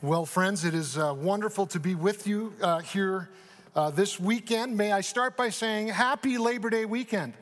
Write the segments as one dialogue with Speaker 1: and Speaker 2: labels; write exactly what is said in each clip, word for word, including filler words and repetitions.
Speaker 1: Well, friends, it is uh, wonderful to be with you uh, here uh, this weekend. May I start by saying happy Labor Day weekend.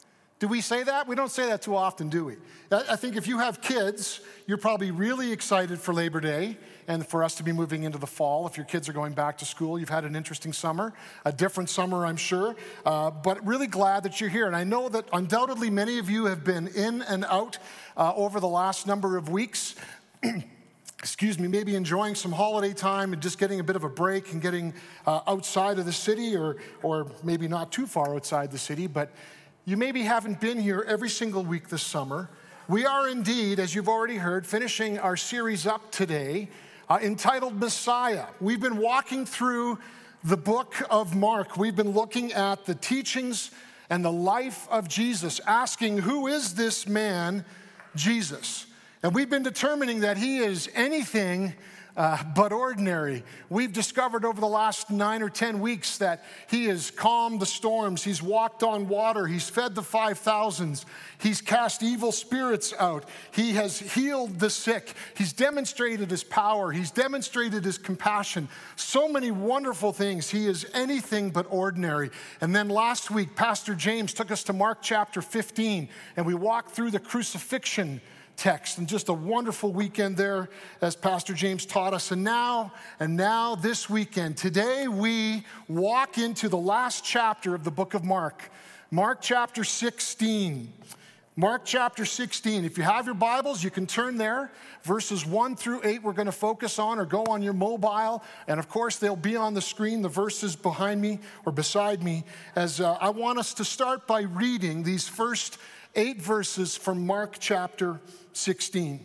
Speaker 1: Do we say that? We don't say that too often, do we? I think if you have kids, you're probably really excited for Labor Day and for us to be moving into the fall. If your kids are going back to school, you've had an interesting summer, a different summer, I'm sure, uh, but really glad that you're here. And I know that undoubtedly many of you have been in and out uh, over the last number of weeks. excuse me, maybe enjoying some holiday time and just getting a bit of a break and getting uh, outside of the city or, or maybe not too far outside the city, but you maybe haven't been here every single week this summer. We are indeed, as you've already heard, finishing our series up today uh, entitled Messiah. We've been walking through the book of Mark. We've been looking at the teachings and the life of Jesus, asking, who is this man, Jesus? And we've been determining that he is anything uh, but ordinary. We've discovered over the last nine or ten weeks that he has calmed the storms. He's walked on water. He's fed the five thousands. He's cast evil spirits out. He has healed the sick. He's demonstrated his power. He's demonstrated his compassion. So many wonderful things. He is anything but ordinary. And then last week, Pastor James took us to Mark chapter fifteen, and we walked through the crucifixion text, and just a wonderful weekend there as Pastor James taught us. And now, and now this weekend, today we walk into the last chapter of the book of Mark, Mark chapter sixteen. Mark chapter sixteen. If you have your Bibles, you can turn there. Verses one through eight we're going to focus on, or go on your mobile. And of course, they'll be on the screen, the verses behind me or beside me, as uh, I want us to start by reading these first eight verses from Mark chapter sixteen.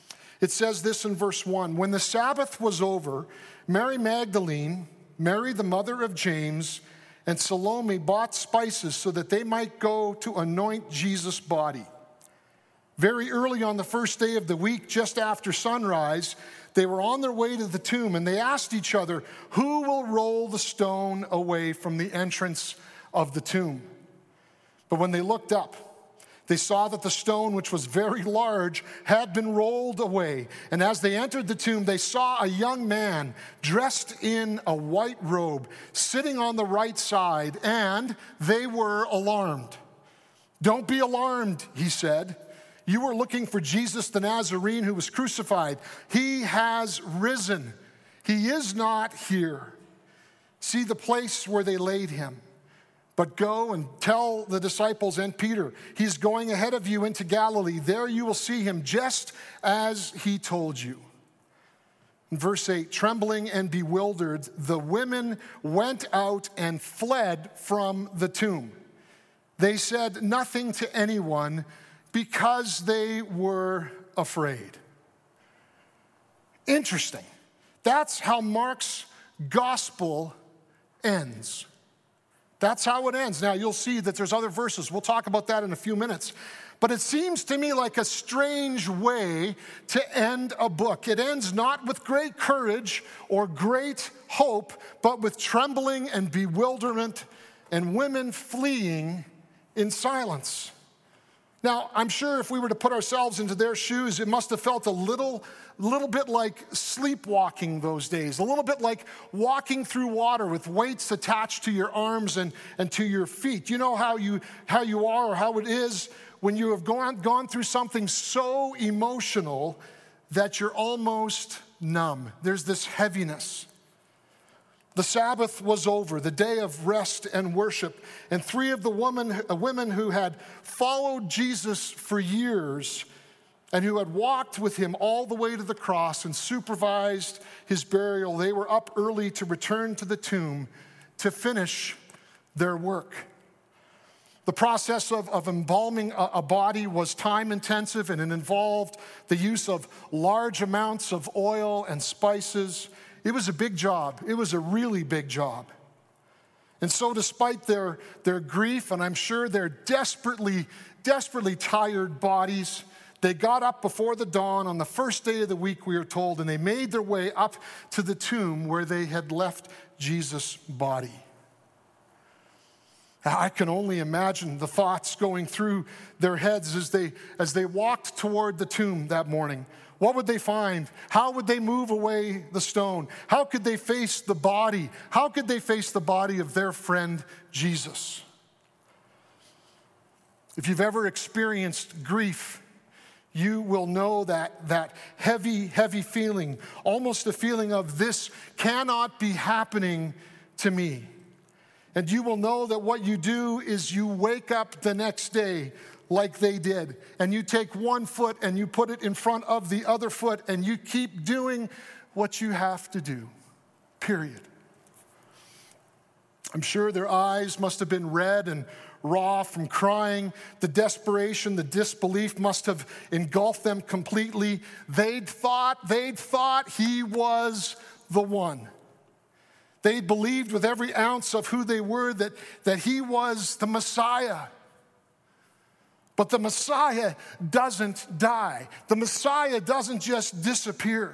Speaker 1: It says this in verse one, when the Sabbath was over, Mary Magdalene, Mary the mother of James, and Salome bought spices so that they might go to anoint Jesus' body. Very early on the first day of the week, just after sunrise, they were on their way to the tomb, and they asked each other, who will roll the stone away from the entrance of the tomb? But when they looked up, they saw that the stone, which was very large, had been rolled away. And as they entered the tomb, they saw a young man dressed in a white robe, sitting on the right side, and they were alarmed. Don't be alarmed, he said. You were looking for Jesus the Nazarene who was crucified. He has risen. He is not here. See the place where they laid him. But go and tell the disciples and Peter, he's going ahead of you into Galilee. There you will see him just as he told you. In verse eight, trembling and bewildered, the women went out and fled from the tomb. They said nothing to anyone because they were afraid. Interesting. That's how Mark's gospel ends. That's how it ends. Now, you'll see that there's other verses. We'll talk about that in a few minutes. But it seems to me like a strange way to end a book. It ends not with great courage or great hope, but with trembling and bewilderment and women fleeing in silence. Now, I'm sure if we were to put ourselves into their shoes, it must have felt a little, little bit like sleepwalking those days, a little bit like walking through water with weights attached to your arms and, and to your feet. You know how you, how you are or how it is when you have gone, gone through something so emotional that you're almost numb. There's this heaviness. The Sabbath was over, the day of rest and worship, and three of the woman, uh, women who had followed Jesus for years and who had walked with him all the way to the cross and supervised his burial, they were up early to return to the tomb to finish their work. The process of, of embalming a, a body was time intensive, and it involved the use of large amounts of oil and spices. It was a big job. It was a really big job. And so despite their, their grief, and I'm sure their desperately, desperately tired bodies, they got up before the dawn on the first day of the week, we are told, and they made their way up to the tomb where they had left Jesus' body. I can only imagine the thoughts going through their heads as they, as they walked toward the tomb that morning. What would they find? How would they move away the stone? How could they face the body? How could they face the body of their friend Jesus? If you've ever experienced grief, you will know that, that heavy, heavy feeling, almost a feeling of this cannot be happening to me. And you will know that what you do is you wake up the next day like they did, and you take one foot and you put it in front of the other foot, and you keep doing what you have to do, period. I'm sure their eyes must have been red and raw from crying. The desperation, the disbelief must have engulfed them completely. They'd thought, they'd thought he was the one. They believed with every ounce of who they were that, that he was the Messiah. But the Messiah doesn't die. The Messiah doesn't just disappear.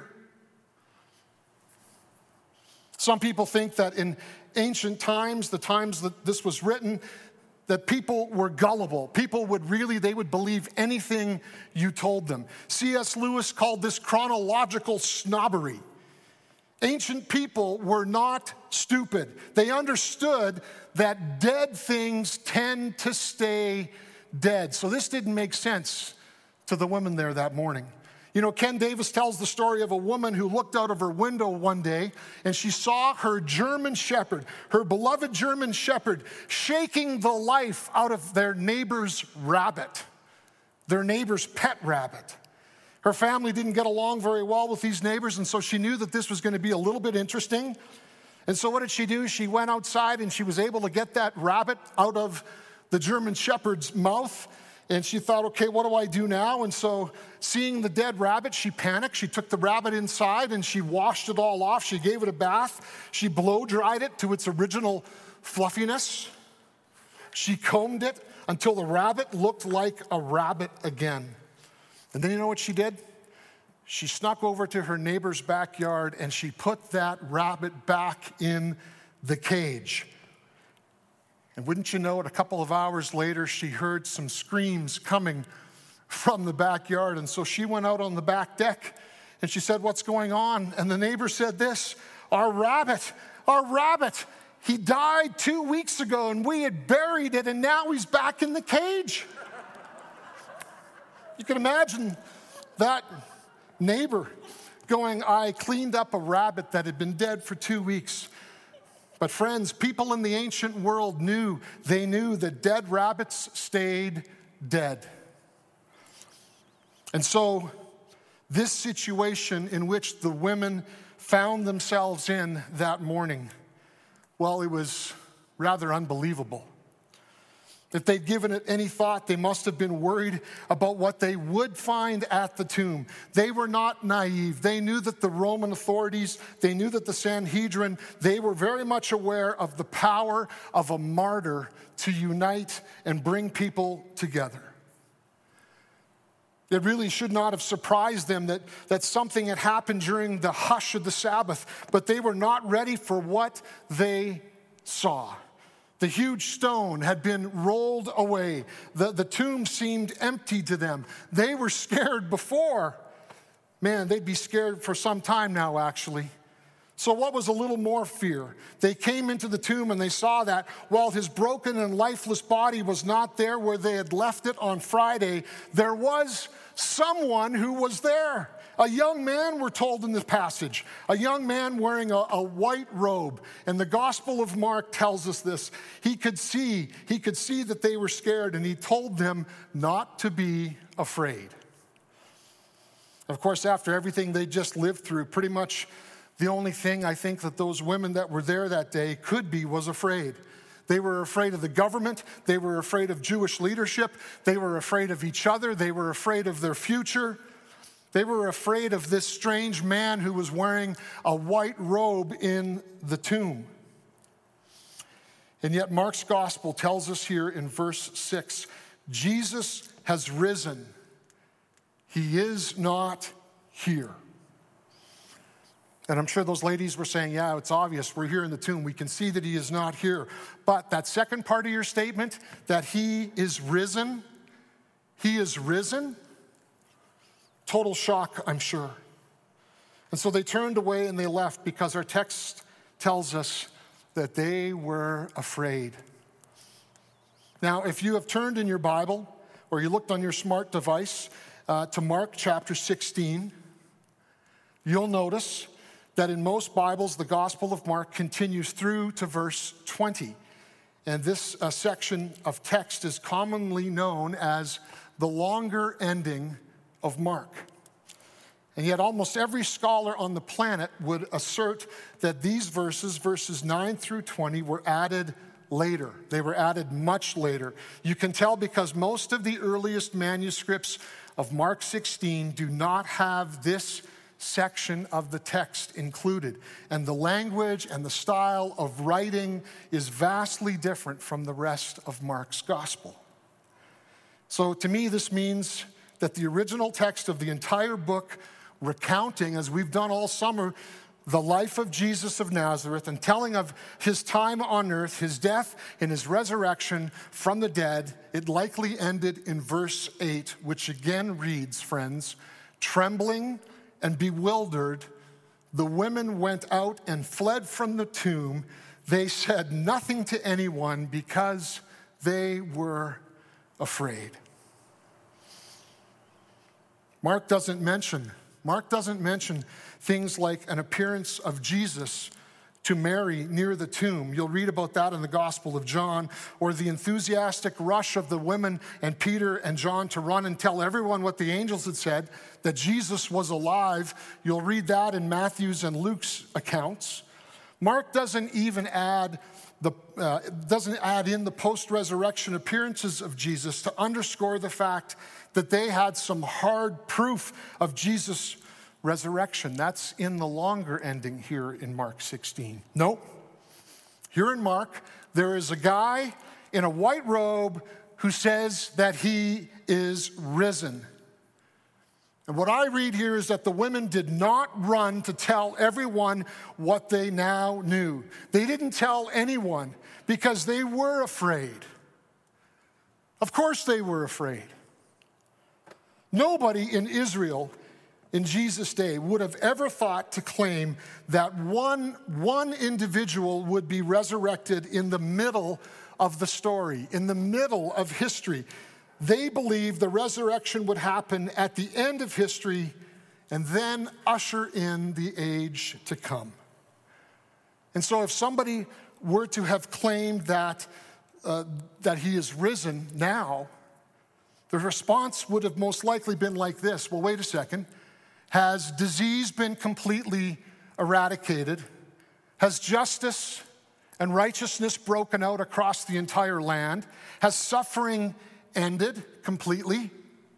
Speaker 1: Some people think that in ancient times, the times that this was written, that people were gullible. People would really, they would believe anything you told them. C S Lewis called this chronological snobbery. Ancient people were not stupid. They understood that dead things tend to stay dead. So this didn't make sense to the women there that morning. You know, Ken Davis tells the story of a woman who looked out of her window one day and she saw her German shepherd, her beloved German shepherd, shaking the life out of their neighbor's rabbit, their neighbor's pet rabbit. Her family didn't get along very well with these neighbors, and so she knew that this was going to be a little bit interesting. And so what did she do? She went outside and she was able to get that rabbit out of the German shepherd's mouth. And she thought, okay, what do I do now? And so seeing the dead rabbit, she panicked. She took the rabbit inside and she washed it all off. She gave it a bath. She blow dried it to its original fluffiness. She combed it until the rabbit looked like a rabbit again. And then you know what she did? She snuck over to her neighbor's backyard and she put that rabbit back in the cage. And wouldn't you know it, a couple of hours later, she heard some screams coming from the backyard. And so she went out on the back deck and she said, what's going on? And the neighbor said this, our rabbit, our rabbit, he died two weeks ago and we had buried it and now he's back in the cage. You can imagine that neighbor going, I cleaned up a rabbit that had been dead for two weeks. But friends, people in the ancient world knew, they knew that dead rabbits stayed dead. And so this situation in which the women found themselves in that morning, well, it was rather unbelievable. If they'd given it any thought, they must have been worried about what they would find at the tomb. They were not naive. They knew that the Roman authorities, they knew that the Sanhedrin, they were very much aware of the power of a martyr to unite and bring people together. It really should not have surprised them that, that something had happened during the hush of the Sabbath, but they were not ready for what they saw. The huge stone had been rolled away. The, the tomb seemed empty to them. They were scared before. Man, they'd be scared for some time now, actually. So what was a little more fear? They came into the tomb and they saw that while his broken and lifeless body was not there where they had left it on Friday, there was someone who was there. A young man, we're told in this passage, a young man wearing a, a white robe. And the Gospel of Mark tells us this. He could see, he could see that they were scared, and he told them not to be afraid. Of course, after everything they just lived through, pretty much the only thing I think that those women that were there that day could be was afraid. They were afraid of the government. They were afraid of Jewish leadership. They were afraid of each other. They were afraid of their future. They were afraid of this strange man who was wearing a white robe in the tomb. And yet Mark's gospel tells us here in verse six, Jesus has risen. He is not here. And I'm sure those ladies were saying, yeah, it's obvious. We're here in the tomb. We can see that he is not here. But that second part of your statement, that he is risen, he is risen, Total shock, I'm sure. And so they turned away and they left because our text tells us that they were afraid. Now, if you have turned in your Bible or you looked on your smart device uh, to Mark chapter sixteen, you'll notice that in most Bibles, the Gospel of Mark continues through to verse twenty. And this uh, section of text is commonly known as the longer ending of Mark. And yet almost every scholar on the planet would assert that these verses, verses nine through twenty, were added later. They were added much later. You can tell because most of the earliest manuscripts of Mark sixteen do not have this section of the text included. And the language and the style of writing is vastly different from the rest of Mark's gospel. So to me, this means that the original text of the entire book, recounting, as we've done all summer, the life of Jesus of Nazareth and telling of his time on earth, his death and his resurrection from the dead, it likely ended in verse eight, which again reads, friends, trembling and bewildered, the women went out and fled from the tomb. They said nothing to anyone because they were afraid. Mark doesn't mention, Mark doesn't mention things like an appearance of Jesus to Mary near the tomb. You'll read about that in the Gospel of John, or the enthusiastic rush of the women and Peter and John to run and tell everyone what the angels had said, that Jesus was alive. You'll read that in Matthew's and Luke's accounts. Mark doesn't even add the uh, doesn't add in the post-resurrection appearances of Jesus to underscore the fact that they had some hard proof of Jesus' resurrection. That's in the longer ending here in Mark sixteen. Nope. Here in Mark, there is a guy in a white robe who says that he is risen. And what I read here is that the women did not run to tell everyone what they now knew. They didn't tell anyone because they were afraid. Of course they were afraid. Nobody in Israel in Jesus' day would have ever thought to claim that one, one individual would be resurrected in the middle of the story, in the middle of history. They believed the resurrection would happen at the end of history and then usher in the age to come. And so if somebody were to have claimed that, uh, that he is risen now, the response would have most likely been like this. Well, wait a second. Has disease been completely eradicated? Has justice and righteousness broken out across the entire land? Has suffering ended completely?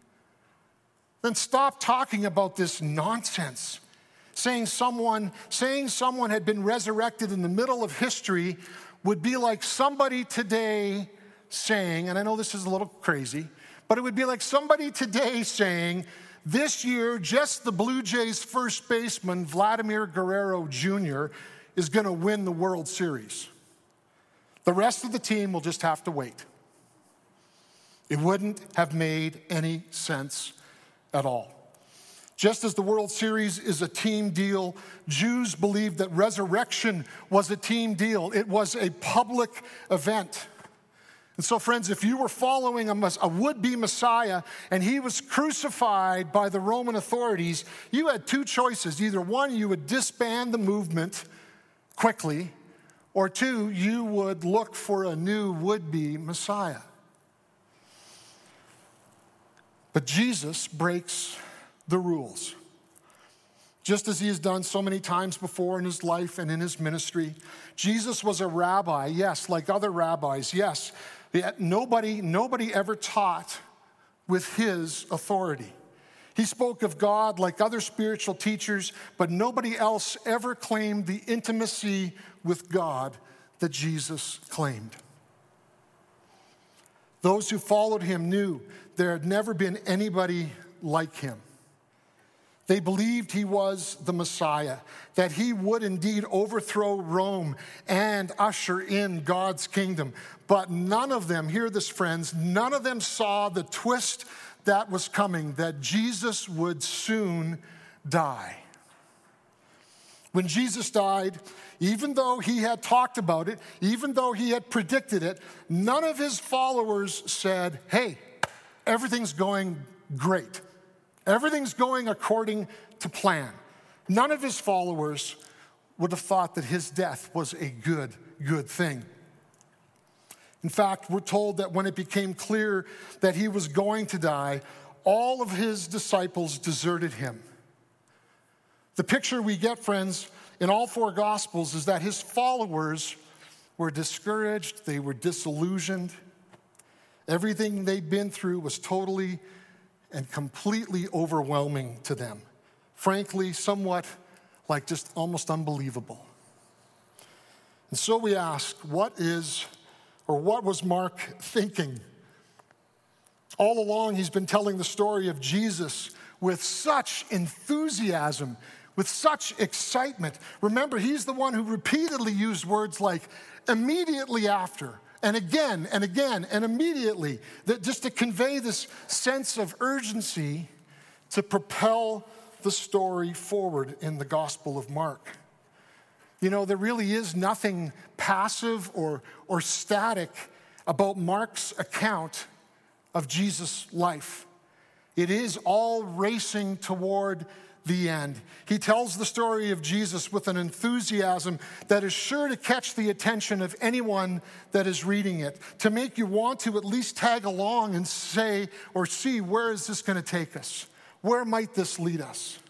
Speaker 1: Then stop talking about this nonsense. Saying someone, saying someone had been resurrected in the middle of history would be like somebody today saying, and I know this is a little crazy, but it would be like somebody today saying, this year, just the Blue Jays' first baseman, Vladimir Guerrero Junior, is going to win the World Series. The rest of the team will just have to wait. It wouldn't have made any sense at all. Just as the World Series is a team deal, Jews believed that resurrection was a team deal. It was a public event. And so, friends, if you were following a, a would-be Messiah and he was crucified by the Roman authorities, you had two choices. Either one, you would disband the movement quickly, or two, you would look for a new would-be Messiah. But Jesus breaks the rules. Just as he has done so many times before in his life and in his ministry. Jesus was a rabbi, yes, like other rabbis, yes. Yet nobody, nobody ever taught with his authority. He spoke of God like other spiritual teachers, but nobody else ever claimed the intimacy with God that Jesus claimed. Those who followed him knew there had never been anybody like him. They believed he was the Messiah, that he would indeed overthrow Rome and usher in God's kingdom. But none of them, hear this, friends, none of them saw the twist that was coming, that Jesus would soon die. When Jesus died, even though he had talked about it, even though he had predicted it, none of his followers said, hey, everything's going great. Everything's going according to plan. None of his followers would have thought that his death was a good, good thing. In fact, we're told that when it became clear that he was going to die, all of his disciples deserted him. The picture we get, friends, in all four Gospels is that his followers were discouraged, they were disillusioned. Everything they'd been through was totally and completely overwhelming to them. Frankly, somewhat like just almost unbelievable. And so we ask, what is, or what was Mark thinking? All along, he's been telling the story of Jesus with such enthusiasm, with such excitement. Remember, he's the one who repeatedly used words like immediately after, and again, and again, and immediately, that just to convey this sense of urgency to propel the story forward in the Gospel of Mark. You know, there really is nothing passive or, or static about Mark's account of Jesus' life. It is all racing toward the end. He tells the story of Jesus with an enthusiasm that is sure to catch the attention of anyone that is reading it, to make you want to at least tag along and say or see, where is this going to take us? Where might this lead us?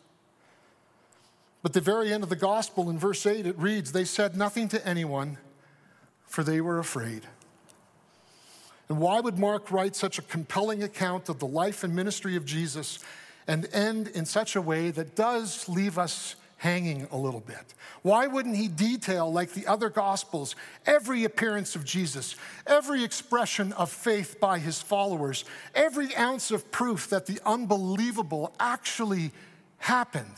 Speaker 1: But the very end of the gospel, in verse eight, it reads, they said nothing to anyone, for they were afraid. And why would Mark write such a compelling account of the life and ministry of Jesus and end in such a way that does leave us hanging a little bit? Why wouldn't he detail, like the other Gospels, every appearance of Jesus, every expression of faith by his followers, every ounce of proof that the unbelievable actually happened?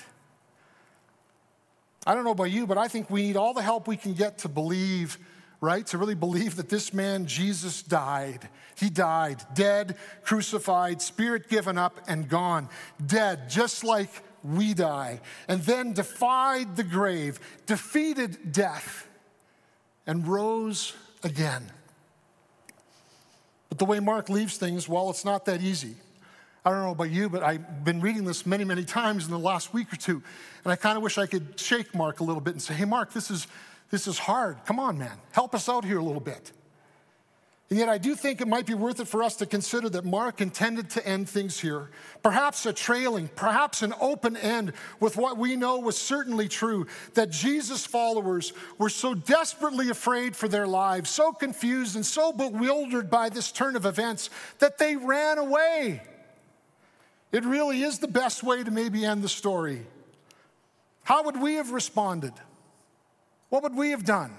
Speaker 1: I don't know about you, but I think we need all the help we can get to believe, right? To really believe that this man, Jesus, died. He died, dead, crucified, spirit given up and gone. Dead, just like we die. And then defied the grave, defeated death, and rose again. But the way Mark leaves things, well, it's not that easy. I don't know about you, but I've been reading this many, many times in the last week or two, and I kind of wish I could shake Mark a little bit and say, hey, Mark, this is This is hard. Come on, man. Help us out here a little bit. And yet I do think it might be worth it for us to consider that Mark intended to end things here. Perhaps a trailing, perhaps an open end with what we know was certainly true, that Jesus' followers were so desperately afraid for their lives, so confused and so bewildered by this turn of events that they ran away. It really is the best way to maybe end the story. How would we have responded? What would we have done?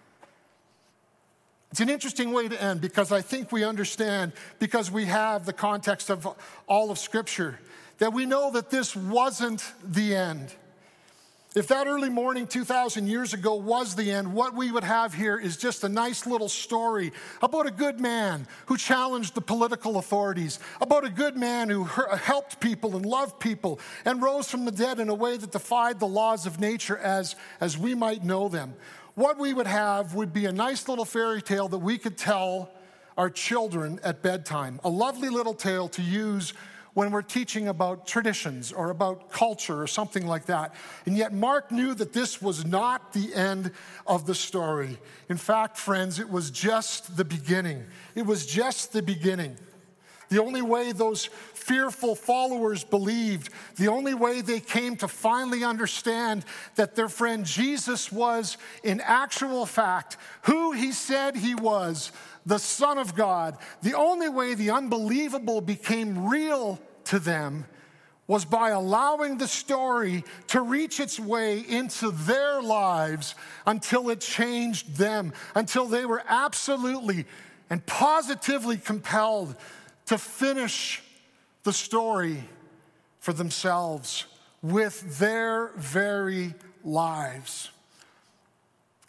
Speaker 1: It's an interesting way to end because I think we understand, because we have the context of all of Scripture, that we know that this wasn't the end. If that early morning two thousand years ago was the end, what we would have here is just a nice little story about a good man who challenged the political authorities, about a good man who helped people and loved people and rose from the dead in a way that defied the laws of nature as, as we might know them. What we would have would be a nice little fairy tale that we could tell our children at bedtime, a lovely little tale to use when we're teaching about traditions or about culture or something like that. And yet Mark knew that this was not the end of the story. In fact, friends, it was just the beginning. It was just the beginning. The only way those fearful followers believed, the only way they came to finally understand that their friend Jesus was, in actual fact, who he said he was, the Son of God, the only way the unbelievable became real to them was by allowing the story to reach its way into their lives until it changed them, until they were absolutely and positively compelled to finish the story for themselves with their very lives.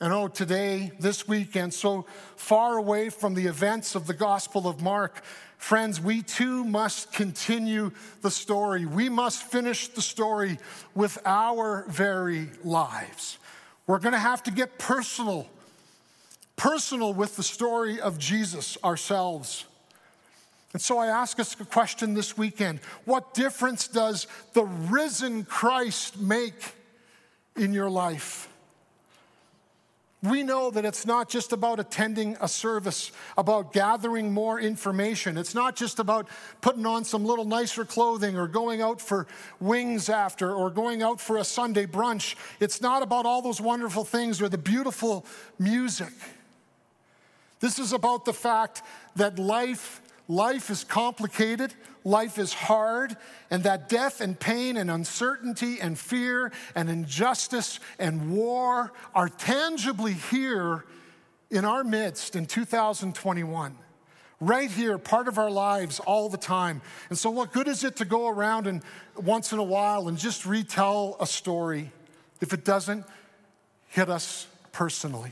Speaker 1: And oh, today, this weekend, so far away from the events of the Gospel of Mark, friends, we too must continue the story. We must finish the story with our very lives. We're going to have to get personal, personal with the story of Jesus ourselves. And so I ask us a question this weekend. What difference does the risen Christ make in your life? We know that it's not just about attending a service, about gathering more information. It's not just about putting on some little nicer clothing or going out for wings after or going out for a Sunday brunch. It's not about all those wonderful things or the beautiful music. This is about the fact that life Life is complicated, life is hard, and that death and pain and uncertainty and fear and injustice and war are tangibly here in our midst in two thousand twenty-one. Right here, part of our lives all the time. And so what good is it to go around and once in a while and just retell a story if it doesn't hit us personally?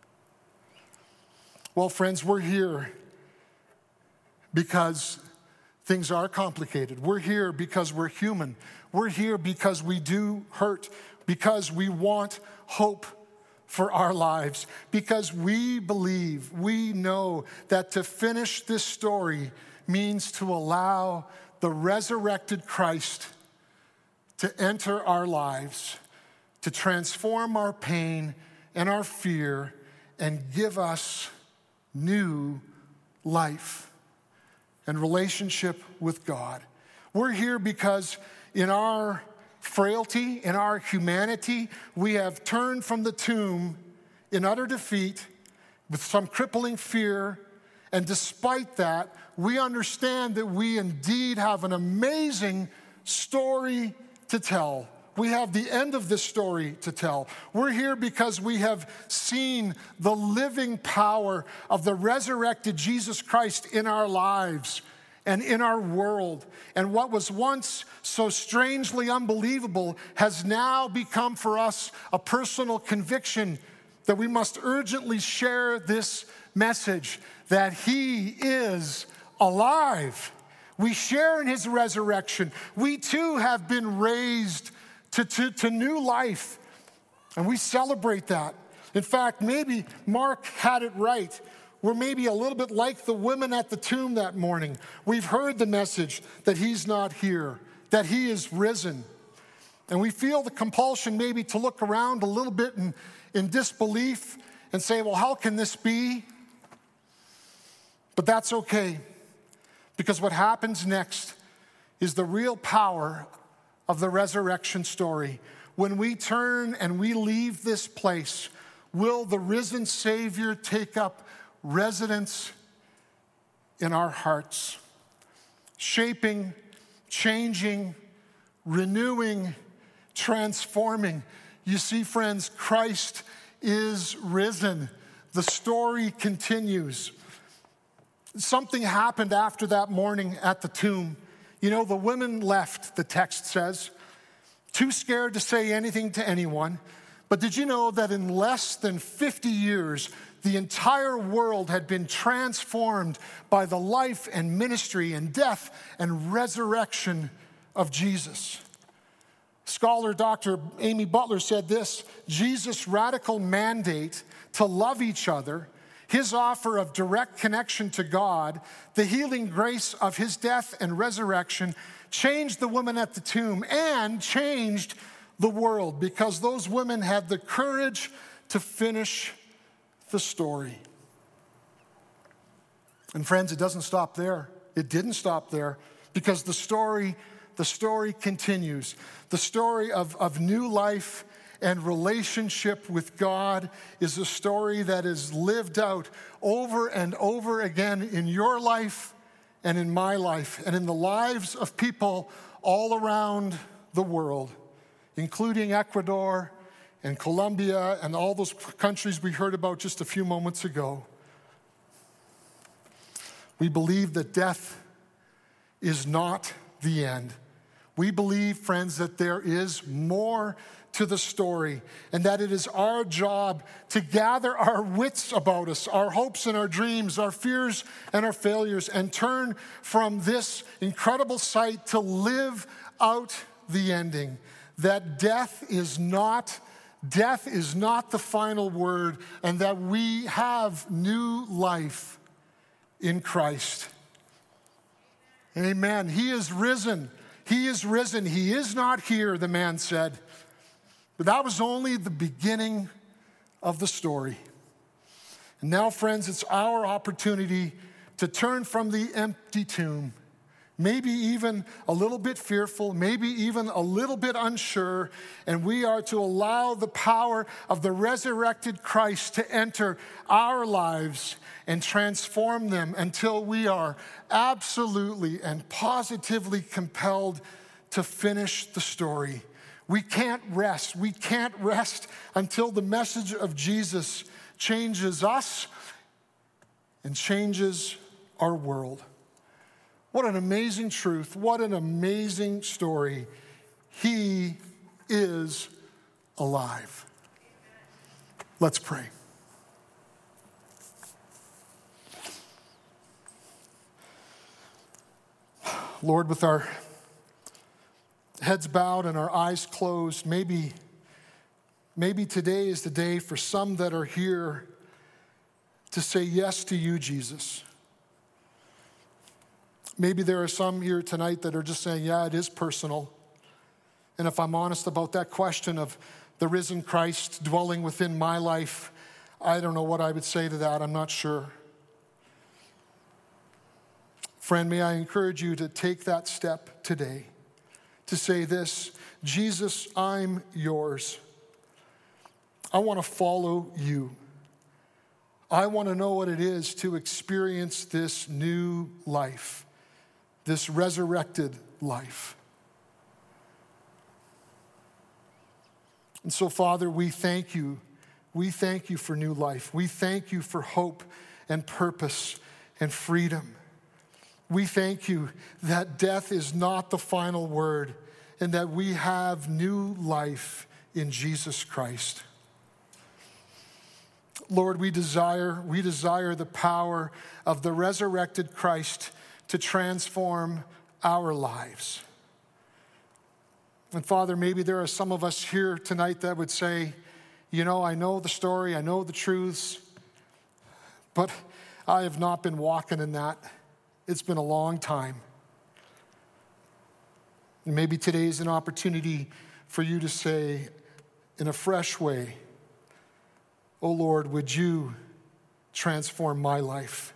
Speaker 1: Well, friends, we're here because things are complicated. We're here because we're human. We're here because we do hurt, because we want hope for our lives, because we believe, we know that to finish this story means to allow the resurrected Christ to enter our lives, to transform our pain and our fear and give us new life and relationship with God. We're here because in our frailty, in our humanity, we have turned from the tomb in utter defeat with some crippling fear. And despite that, we understand that we indeed have an amazing story to tell. We have the end of this story to tell. We're here because we have seen the living power of the resurrected Jesus Christ in our lives and in our world. And what was once so strangely unbelievable has now become for us a personal conviction that we must urgently share this message that He is alive. We share in His resurrection. We too have been raised To, to, to new life, and we celebrate that. In fact, maybe Mark had it right. We're maybe a little bit like the women at the tomb that morning. We've heard the message that He's not here, that He is risen. And we feel the compulsion maybe to look around a little bit in, in disbelief and say, well, how can this be? But that's okay, because what happens next is the real power of the resurrection story. When we turn and we leave this place, will the risen Savior take up residence in our hearts, shaping, changing, renewing, transforming. You see, friends, Christ is risen. The story continues. Something happened after that morning at the tomb. You know, the women left, the text says, too scared to say anything to anyone. But did you know that in less than fifty years, the entire world had been transformed by the life and ministry and death and resurrection of Jesus? Scholar Doctor Amy Butler said this: Jesus' radical mandate to love each other, His offer of direct connection to God, the healing grace of His death and resurrection changed the women at the tomb and changed the world, because those women had the courage to finish the story. And friends, it doesn't stop there. It didn't stop there, because the story, the story continues. The story of, of new life and relationship with God is a story that is lived out over and over again in your life and in my life and in the lives of people all around the world, including Ecuador and Colombia and all those countries we heard about just a few moments ago. We believe that death is not the end. We believe, friends, that there is more to the story, and that it is our job to gather our wits about us, our hopes and our dreams, our fears and our failures, and turn from this incredible sight to live out the ending. That death is not, death is not the final word, and that we have new life in Christ. Amen. He is risen. He is risen. He is not here, the man said. But that was only the beginning of the story. And now, friends, it's our opportunity to turn from the empty tomb, maybe even a little bit fearful, maybe even a little bit unsure, and we are to allow the power of the resurrected Christ to enter our lives and transform them until we are absolutely and positively compelled to finish the story. We can't rest. We can't rest until the message of Jesus changes us and changes our world. What an amazing truth. What an amazing story. He is alive. Let's pray. Lord, with our heads bowed and our eyes closed, maybe, maybe today is the day for some that are here to say yes to you, Jesus. Maybe there are some here tonight that are just saying, yeah, it is personal. And if I'm honest about that question of the risen Christ dwelling within my life, I don't know what I would say to that. I'm not sure. Friend, may I encourage you to take that step today, to say this: Jesus, I'm yours. I want to follow you. I want to know what it is to experience this new life, this resurrected life. And so, Father, we thank you. We thank you for new life. We thank you for hope and purpose and freedom. We thank you that death is not the final word and that we have new life in Jesus Christ. Lord, we desire, we desire the power of the resurrected Christ to transform our lives. And Father, maybe there are some of us here tonight that would say, you know, I know the story, I know the truths, but I have not been walking in that. It's been a long time. And maybe today is an opportunity for you to say in a fresh way, oh Lord, would you transform my life?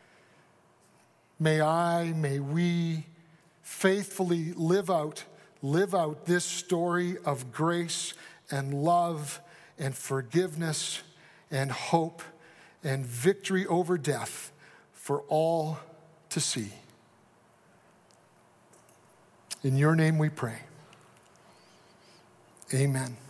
Speaker 1: May I, may we faithfully live out, live out this story of grace and love and forgiveness and hope and victory over death for all to see. In your name we pray. Amen.